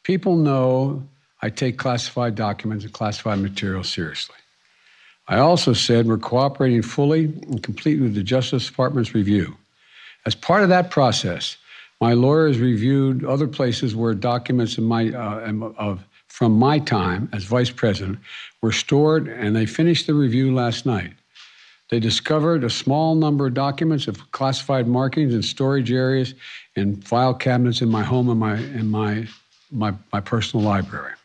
People know I take classified documents and classified material seriously. I also said we're cooperating fully and completely with the Justice Department's review. As part of that process, my lawyers reviewed other places where documents from my time as vice president were stored, and they finished the review last night. They discovered a small number of documents of classified markings in storage areas and file cabinets in my home and my personal library.